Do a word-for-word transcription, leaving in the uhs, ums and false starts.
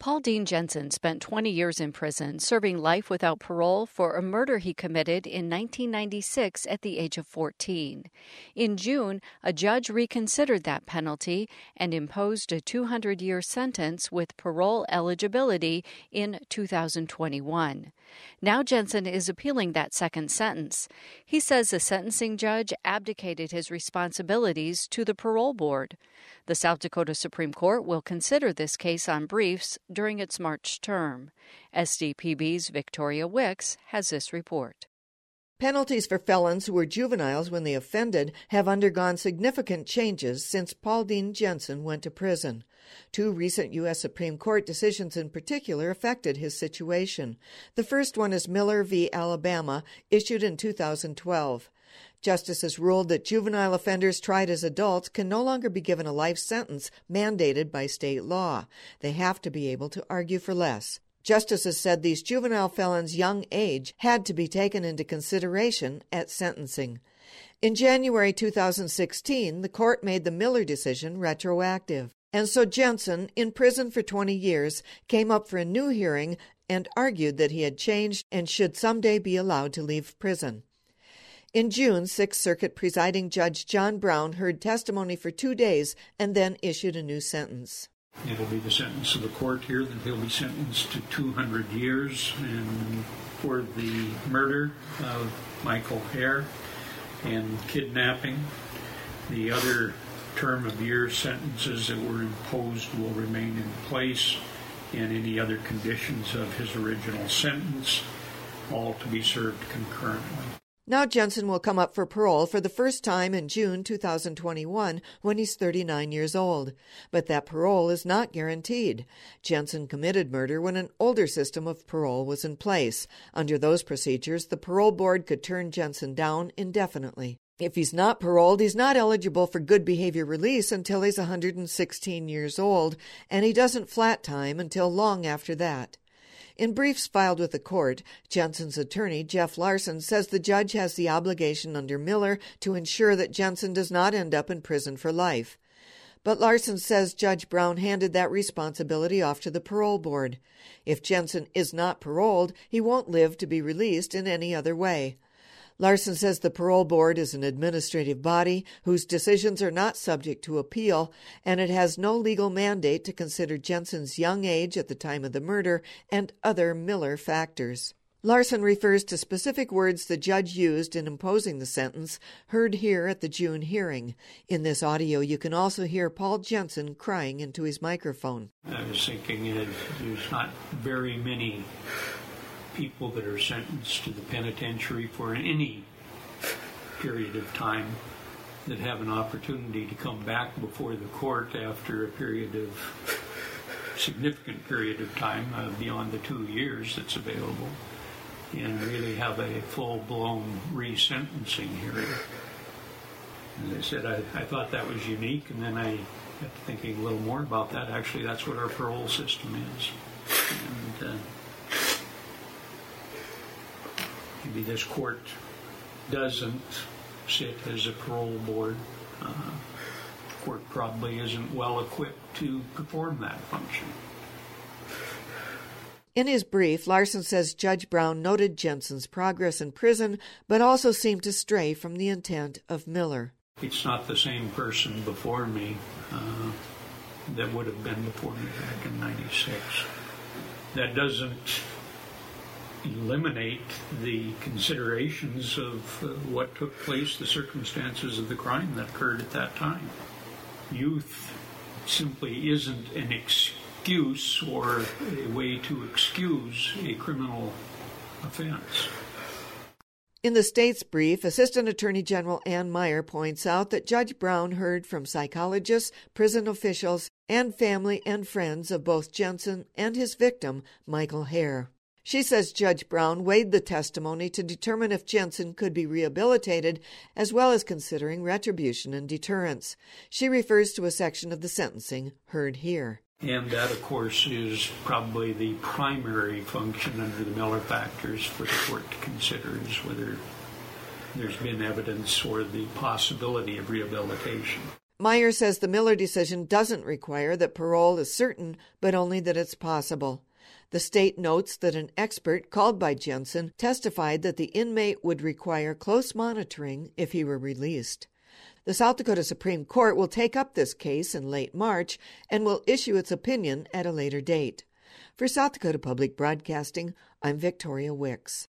Paul Dean Jensen spent twenty years in prison, serving life without parole for a murder he committed in nineteen ninety-six at the age of fourteen. In June, a judge reconsidered that penalty and imposed a two hundred year sentence with parole eligibility in two thousand twenty-one. Now Jensen is appealing that second sentence. He says the sentencing judge abdicated his responsibilities to the parole board. The South Dakota Supreme Court will consider this case on briefs during its March term. S D P B's Victoria Wicks has this report. Penalties for felons who were juveniles when they offended have undergone significant changes since Paul Dean Jensen went to prison. Two recent U S Supreme Court decisions in particular affected his situation. The first one is Miller v. Alabama, issued in two thousand twelve. Justices ruled that juvenile offenders tried as adults can no longer be given a life sentence mandated by state law. They have to be able to argue for less. Justices said these juvenile felons' young age had to be taken into consideration at sentencing. In January two thousand sixteen, the court made the Miller decision retroactive. And so Jensen, in prison for twenty years, came up for a new hearing and argued that he had changed and should someday be allowed to leave prison. In June, Sixth Circuit presiding Judge John Brown heard testimony for two days and then issued a new sentence. It'll be the sentence of the court here that he'll be sentenced to two hundred years and for the murder of Michael Hare and kidnapping. The other term of year sentences that were imposed will remain in place, and any other conditions of his original sentence, all to be served concurrently. Now Jensen will come up for parole for the first time in June two thousand twenty-one when he's thirty-nine years old. But that parole is not guaranteed. Jensen committed murder when an older system of parole was in place. Under those procedures, the parole board could turn Jensen down indefinitely. If he's not paroled, he's not eligible for good behavior release until he's one hundred sixteen years old, and he doesn't flat time until long after that. In briefs filed with the court, Jensen's attorney, Jeff Larson, says the judge has the obligation under Miller to ensure that Jensen does not end up in prison for life. But Larson says Judge Brown handed that responsibility off to the parole board. If Jensen is not paroled, he won't live to be released in any other way. Larson says the parole board is an administrative body whose decisions are not subject to appeal, and it has no legal mandate to consider Jensen's young age at the time of the murder and other Miller factors. Larson refers to specific words the judge used in imposing the sentence, heard here at the June hearing. In this audio, you can also hear Paul Jensen crying into his microphone. I was thinking uh, there's not very many people that are sentenced to the penitentiary for any period of time that have an opportunity to come back before the court after a period of significant period of time uh, beyond the two years that's available and really have a full-blown resentencing hearing. As I said, I, I thought that was unique, and then I got to thinking a little more about that. Actually, that's what our parole system is. And uh, maybe this court doesn't sit as a parole board. Uh, the court probably isn't well equipped to perform that function. In his brief, Larson says Judge Brown noted Jensen's progress in prison, but also seemed to stray from the intent of Miller. It's not the same person before me uh, that would have been before me back in ninety-six. That doesn't eliminate the considerations of uh, what took place, the circumstances of the crime that occurred at that time. Youth simply isn't an excuse or a way to excuse a criminal offense. In the state's brief, Assistant Attorney General Ann Meyer points out that Judge Brown heard from psychologists, prison officials, and family and friends of both Jensen and his victim, Michael Hare. She says Judge Brown weighed the testimony to determine if Jensen could be rehabilitated, as well as considering retribution and deterrence. She refers to a section of the sentencing heard here. And that, of course, is probably the primary function under the Miller factors for the court to consider, is whether there's been evidence or the possibility of rehabilitation. Meyer says the Miller decision doesn't require that parole is certain, but only that it's possible. The state notes that an expert called by Jensen testified that the inmate would require close monitoring if he were released. The South Dakota Supreme Court will take up this case in late March and will issue its opinion at a later date. For South Dakota Public Broadcasting, I'm Victoria Wicks.